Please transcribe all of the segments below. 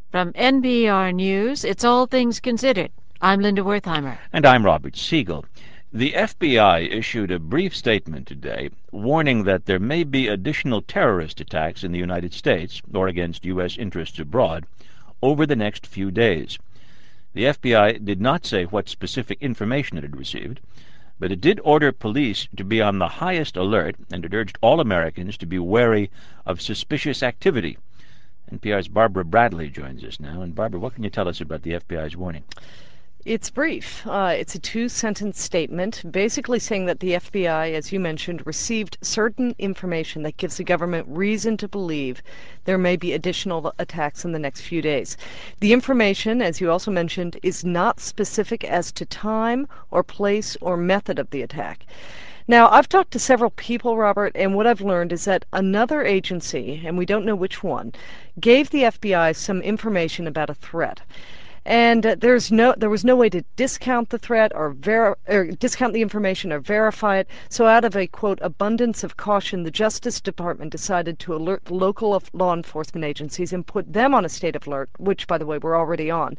From NPR News, it's All Things Considered. I'm Linda Wertheimer. And I'm Robert Siegel. The FBI issued a brief statement today warning that there may be additional terrorist attacks in the United States or against U.S. interests abroad over the next few days. The FBI did not say what specific information it had received, but it did order police to be on the highest alert, and it urged all Americans to be wary of suspicious activity. NPR's Barbara Bradley joins us now. And Barbara, what can you tell us about the FBI's warning? It's brief. It's a two-sentence statement basically saying that the FBI, as you mentioned, received certain information that gives the government reason to believe there may be additional attacks in the next few days. The information, as you also mentioned, is not specific as to time or place or method of the attack. Now, I've talked to several people, Robert, and what I've learned is that another agency, and we don't know which one, gave the FBI some information about a threat. And there was no way to discount the threat or discount the information or verify it. So out of a, quote, abundance of caution, the Justice Department decided to alert local law enforcement agencies and put them on a state of alert, which, by the way, we're already on.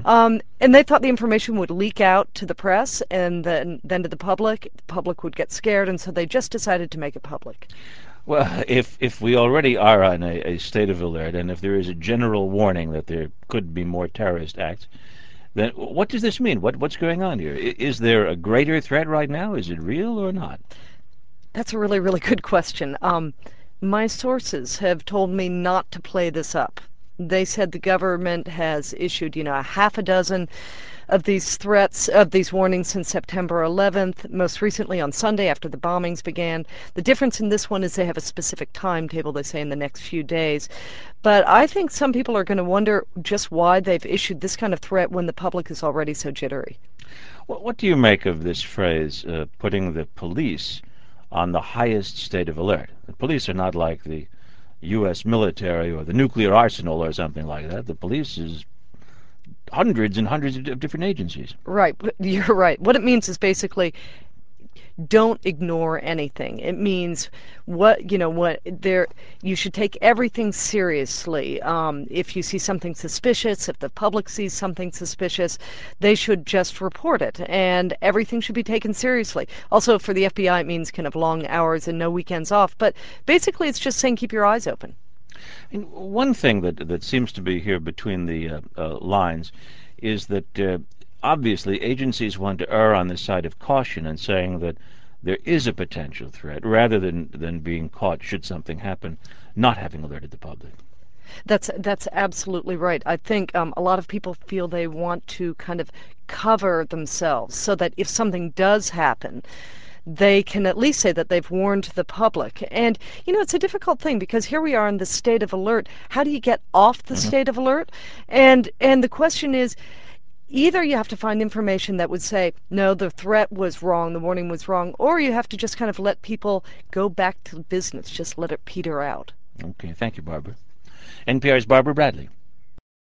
And they thought the information would leak out to the press and then to the public. The public would get scared, and so they just decided to make it public. Well, if we already are on a state of alert, and if there is a general warning that there could be more terrorist acts, then what does this mean? What's going on here? Is there a greater threat right now? Is it real or not? That's a really, really good question. My sources have told me not to play this up. They said the government has issued, a half a dozen of these threats, of these warnings since September 11th, most recently on Sunday after the bombings began. The difference in this one is they have a specific timetable, they say, in the next few days. But I think some people are going to wonder just why they've issued this kind of threat when the public is already so jittery. Well, what do you make of this phrase, putting the police on the highest state of alert? The police are not like the U.S. military or the nuclear arsenal or something like that. The police is hundreds and hundreds of different agencies. Right, you're right. What it means is basically don't ignore anything. It means you should take everything seriously. If you see something suspicious, if the public sees something suspicious, they should just report it, and everything should be taken seriously. Also, for the FBI, it means kind of long hours and no weekends off, but basically it's just saying keep your eyes open. And one thing that seems to be here between the lines is that obviously agencies want to err on the side of caution and saying that there is a potential threat rather than being caught should something happen, not having alerted the public. That's absolutely right. I think a lot of people feel they want to kind of cover themselves so that if something does happen, they can at least say that they've warned the public. And, it's a difficult thing because here we are in the state of alert. How do you get off the state of alert? And the question is, either you have to find information that would say, no, the threat was wrong, the warning was wrong, or you have to just kind of let people go back to business, just let it peter out. Okay, thank you, Barbara. NPR's Barbara Bradley.